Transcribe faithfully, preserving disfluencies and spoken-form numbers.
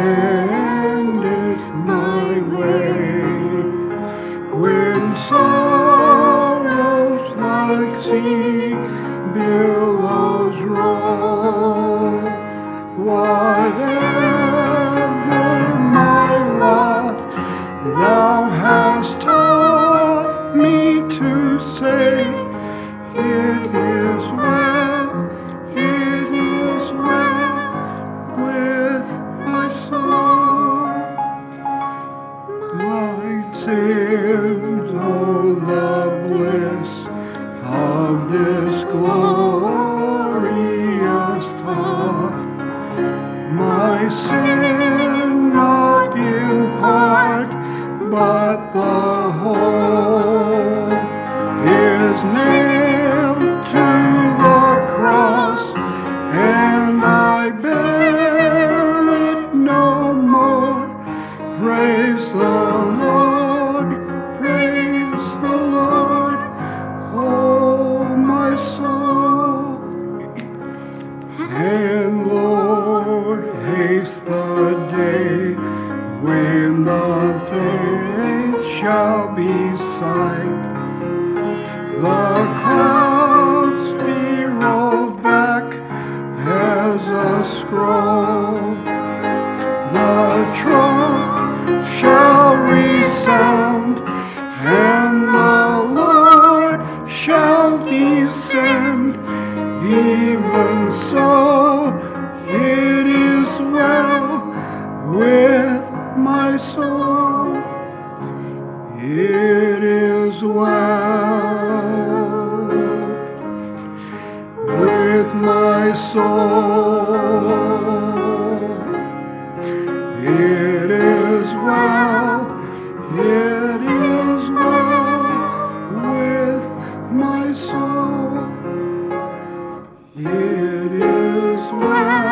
wendeth my way. When sorrows like sea billows roll, whatever my lot, thou hast taught me to say, it is well, it is well with my soul. My sins, oh, the bliss of this glorious thought, my sin not in part, but the whole, is nailed to the cross, and I bear it no more. Praise the Lord, praise the Lord, oh my soul. And Lord, haste the day when the faith shall be sight, the clouds be rolled back as a scroll, the trump shall resound, and the Lord shall descend. Even so, it is well with my soul. It is well with my soul. It is well, it is well with my soul. It is well.